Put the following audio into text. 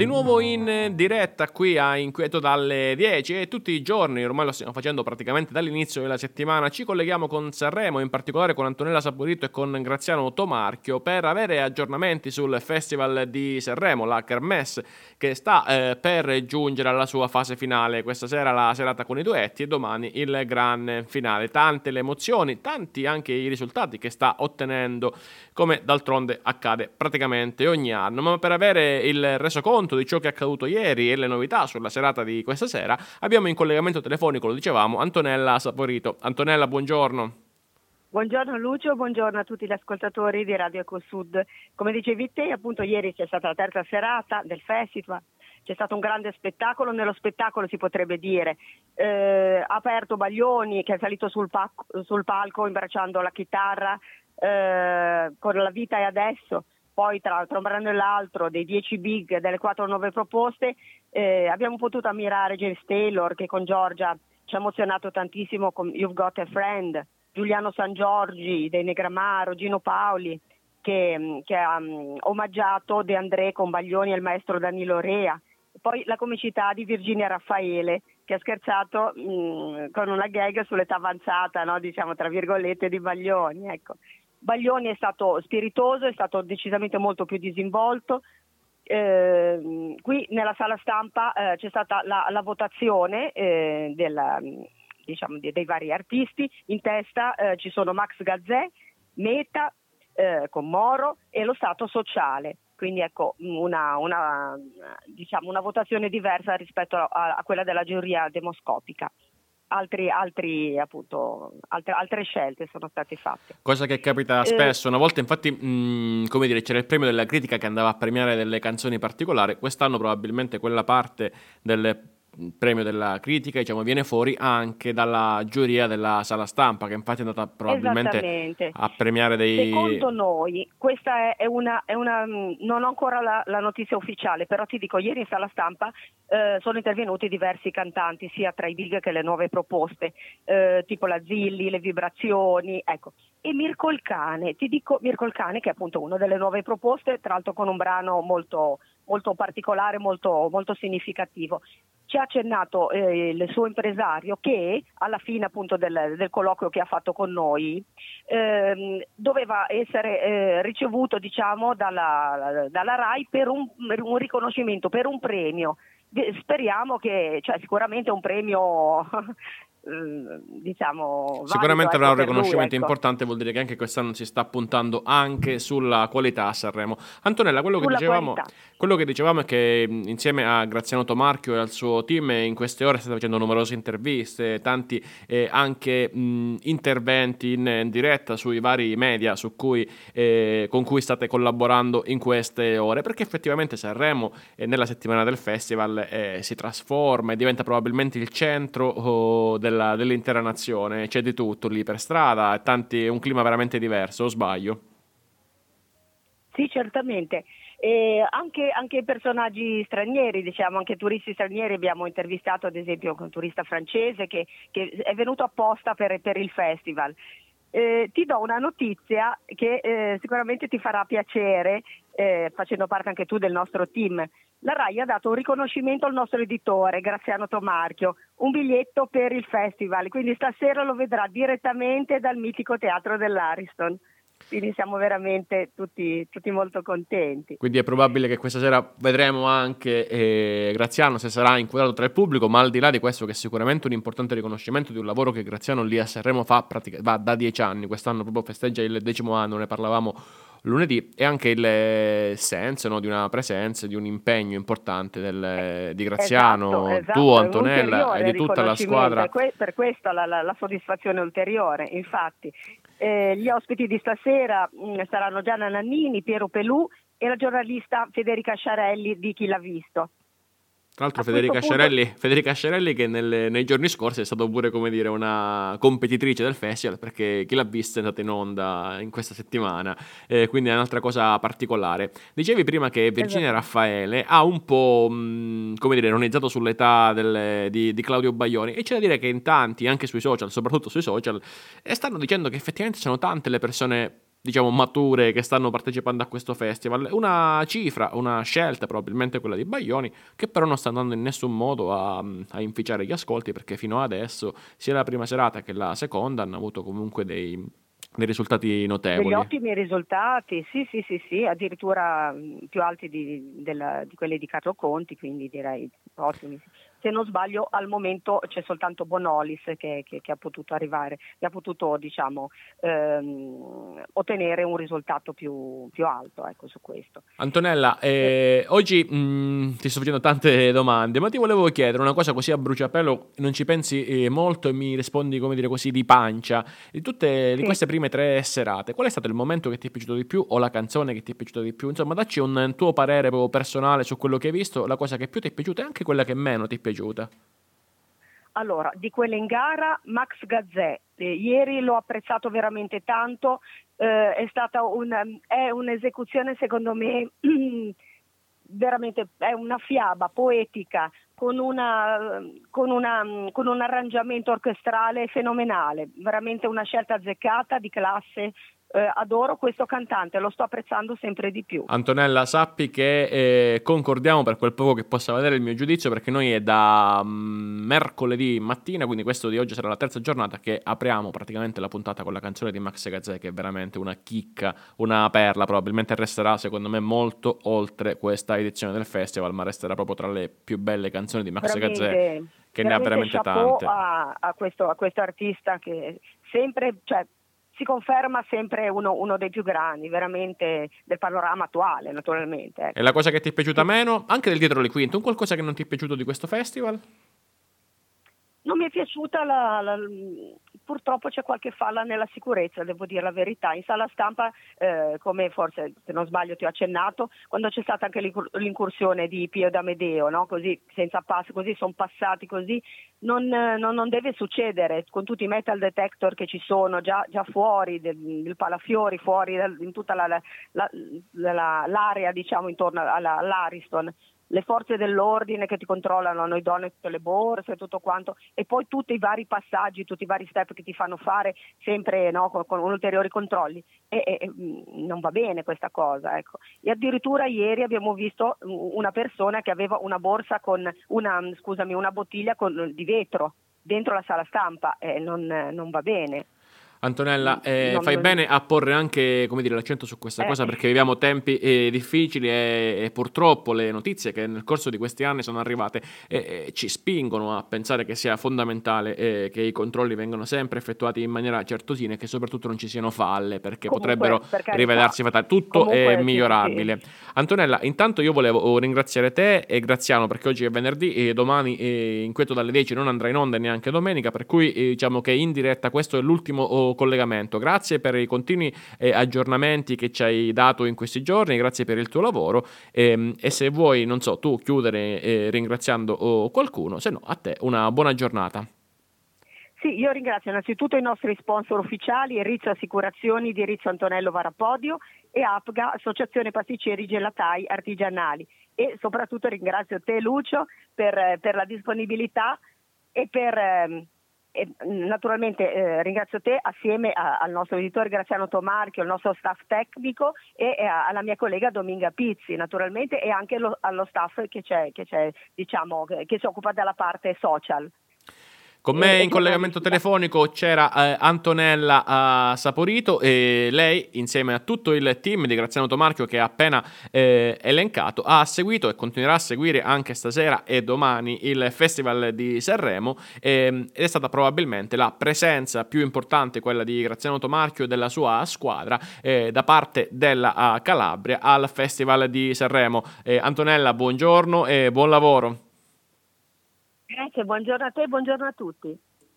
Di nuovo in diretta qui a Inquieto dalle 10 e tutti i giorni, ormai lo stiamo facendo praticamente dall'inizio della settimana, ci colleghiamo con Sanremo, in particolare con Antonella Saporito e con Graziano Tomarchio per avere aggiornamenti sul Festival di Sanremo, la Kermesse, che sta per giungere alla sua fase finale. Questa sera la serata con i duetti e domani il gran finale. Tante le emozioni, tanti anche i risultati che sta ottenendo, come d'altronde accade praticamente ogni anno. Ma per avere il resoconto di ciò che è accaduto ieri e le novità sulla serata di questa sera abbiamo in collegamento telefonico, lo dicevamo, Antonella Saporito. Antonella, buongiorno. Buongiorno Lucio, buongiorno a tutti gli ascoltatori di Radio Ecosud. Come dicevi te, appunto ieri c'è stata la terza serata del festival, c'è stato un grande spettacolo, nello spettacolo si potrebbe dire ha aperto Baglioni che è salito sul palco imbracciando la chitarra con La vita e adesso. Poi tra un brano e l'altro dei 10 big delle 4 nuove proposte abbiamo potuto ammirare James Taylor che con Giorgia ci ha emozionato tantissimo con You've Got a Friend, Giuliano San Giorgi dei Negramaro, Gino Paoli che ha omaggiato De André con Baglioni e il maestro Danilo Rea. Poi la comicità di Virginia Raffaele che ha scherzato con una gag sull'età avanzata, no? Diciamo tra virgolette, di Baglioni, ecco. Baglioni è stato spiritoso, è stato decisamente molto più disinvolto. Qui nella sala stampa c'è stata la votazione dei vari artisti. In testa ci sono Max Gazzè, Meta con Moro e lo Stato Sociale. Quindi ecco una votazione diversa rispetto a quella della giuria demoscopica. Altre scelte sono state fatte. Cosa che capita spesso. Una volta infatti c'era il premio della critica che andava a premiare delle canzoni particolari. Quest'anno probabilmente quella parte del premio della critica viene fuori anche dalla giuria della sala stampa, che infatti è andata probabilmente a premiare dei... Secondo noi questa è una non ho ancora la notizia ufficiale, però ti dico, ieri in sala stampa sono intervenuti diversi cantanti sia tra i big che le nuove proposte, tipo la Zilli, le Vibrazioni, ecco. E Mirko il Cane che è appunto una delle nuove proposte, tra l'altro con un brano molto, molto particolare, molto, molto significativo. Ci ha accennato il suo impresario che alla fine appunto del colloquio che ha fatto con noi doveva essere ricevuto dalla RAI per un riconoscimento, per un premio. Speriamo che, sicuramente un premio sicuramente avrà un riconoscimento lui, ecco. Importante, vuol dire che anche quest'anno si sta puntando anche sulla qualità a Sanremo. Antonella, quello che dicevamo è che insieme a Graziano Tomarchio e al suo team in queste ore state facendo numerose interviste, tanti anche interventi in diretta sui vari media con cui state collaborando in queste ore, perché effettivamente Sanremo nella settimana del festival si trasforma e diventa probabilmente il centro dell'intera nazione. C'è di tutto lì per strada, un clima veramente diverso, o sbaglio? Sì, certamente. Anche personaggi stranieri, anche turisti stranieri. Abbiamo intervistato ad esempio un turista francese che è venuto apposta per il festival. Ti do una notizia che sicuramente ti farà piacere, facendo parte anche tu del nostro team. La RAI ha dato un riconoscimento al nostro editore, Graziano Tomarchio, un biglietto per il festival, quindi stasera lo vedrà direttamente dal mitico teatro dell'Ariston. Quindi siamo veramente tutti molto contenti. Quindi è probabile che questa sera vedremo anche Graziano, se sarà inquadrato tra il pubblico, ma al di là di questo, che è sicuramente un importante riconoscimento di un lavoro che Graziano lì a Sanremo va da 10 anni, quest'anno proprio festeggia il 10° anno, ne parlavamo lunedì, e anche il senso, no, di una presenza, di un impegno importante di Graziano, esatto, tuo, Antonella, e di tutta la squadra. Per questo la soddisfazione ulteriore, infatti. Gli ospiti di stasera saranno Gianna Nannini, Piero Pelù e la giornalista Federica Sciarelli di Chi l'ha visto. Tra l'altro Federica Sciarelli che nei giorni scorsi è stata pure, una competitrice del festival, perché Chi l'ha vista è andata in onda in questa settimana, quindi è un'altra cosa particolare. Dicevi prima che Virginia Raffaele ha un po' ironizzato sull'età di Claudio Baglioni, e c'è da dire che in tanti, anche sui social, soprattutto sui social, stanno dicendo che effettivamente sono tante le persone diciamo mature che stanno partecipando a questo festival, una cifra, una scelta probabilmente quella di Baglioni, che però non sta andando in nessun modo a inficiare gli ascolti, perché fino adesso sia la prima serata che la seconda hanno avuto comunque dei risultati Degli notevoli. ottimi risultati, sì, addirittura più alti di quelli di Carlo Conti, quindi direi ottimi. Se non sbaglio al momento c'è soltanto Bonolis che ha potuto arrivare, che ha potuto diciamo ottenere un risultato più alto, ecco, su questo. Antonella, oggi ti sto facendo tante domande, ma ti volevo chiedere una cosa così a bruciapelo, non ci pensi molto e mi rispondi, come dire così, di pancia. Di Sì. queste prime 3 serate, qual è stato il momento che ti è piaciuto di più o la canzone che ti è piaciuta di più? Insomma, dacci un tuo parere proprio personale su quello che hai visto, la cosa che più ti è piaciuta e anche quella che meno ti è piaciuta. Allora, di quelle in gara, Max Gazzè, ieri l'ho apprezzato veramente tanto, è stata è un'esecuzione secondo me veramente, è una fiaba poetica con un arrangiamento orchestrale fenomenale, veramente una scelta azzeccata, di classe. Adoro questo cantante, lo sto apprezzando sempre di più. Antonella, sappi che concordiamo per quel poco che possa vedere il mio giudizio, perché noi è da mercoledì mattina, quindi questo di oggi sarà la terza giornata, che apriamo praticamente la puntata con la canzone di Max Gazzè, che è veramente una chicca, una perla, probabilmente resterà secondo me molto oltre questa edizione del festival, ma resterà proprio tra le più belle canzoni di Max Gazzè, che ne ha veramente tante. A questo artista che sempre, cioè, si conferma sempre uno dei più grandi, veramente, del panorama attuale, naturalmente. E la cosa che ti è piaciuta meno, anche del dietro le quinte, un qualcosa che non ti è piaciuto di questo festival? Non mi è piaciuta purtroppo c'è qualche falla nella sicurezza, devo dire la verità. In sala stampa, come forse se non sbaglio ti ho accennato, quando c'è stata anche l'incursione di Pio D'Amedeo, no? Così senza pass, così sono passati così, non deve succedere con tutti i metal detector che ci sono già fuori del Palafiori, fuori in tutta l'area diciamo intorno all'Ariston. Le forze dell'ordine che ti controllano, hanno idonei tutte le borse e tutto quanto, e poi tutti i vari passaggi, tutti i vari step che ti fanno fare sempre, no, con ulteriori controlli, e non va bene questa cosa, ecco. E addirittura ieri abbiamo visto una persona che aveva una borsa con una bottiglia di vetro dentro la sala stampa, non va bene. Antonella, fai bene a porre anche, come dire, l'accento su questa cosa, perché viviamo tempi difficili e purtroppo le notizie che nel corso di questi anni sono arrivate ci spingono a pensare che sia fondamentale che i controlli vengano sempre effettuati in maniera certosina e che soprattutto non ci siano falle, perché potrebbero rivelarsi fatali. Tutto è migliorabile. Sì. Antonella, intanto io volevo ringraziare te e Graziano, perché oggi è venerdì e domani inquieto dalle 10 non andrà in onda neanche domenica, per cui diciamo che in diretta questo è l'ultimo collegamento. Grazie per i continui aggiornamenti che ci hai dato in questi giorni, grazie per il tuo lavoro e se vuoi, non so, tu chiudere ringraziando qualcuno, se no a te una buona giornata. Sì, io ringrazio innanzitutto i nostri sponsor ufficiali, Rizzo Assicurazioni di Rizzo Antonello Varapodio e APGA, Associazione Pasticceri Gelatai Artigianali, e soprattutto ringrazio te Lucio per la disponibilità e e naturalmente ringrazio te assieme al nostro editore Graziano Tomarchio, al nostro staff tecnico e alla mia collega Dominga Pizzi naturalmente, e anche allo staff che c'è diciamo che si occupa della parte social. Con me in collegamento telefonico c'era Antonella Saporito e lei, insieme a tutto il team di Graziano Tomarchio che ha appena elencato, ha seguito e continuerà a seguire anche stasera e domani il Festival di Sanremo ed è stata probabilmente la presenza più importante, quella di Graziano Tomarchio e della sua squadra da parte della Calabria al Festival di Sanremo. Antonella, buongiorno e buon lavoro. Grazie, buongiorno a te e buongiorno a tutti.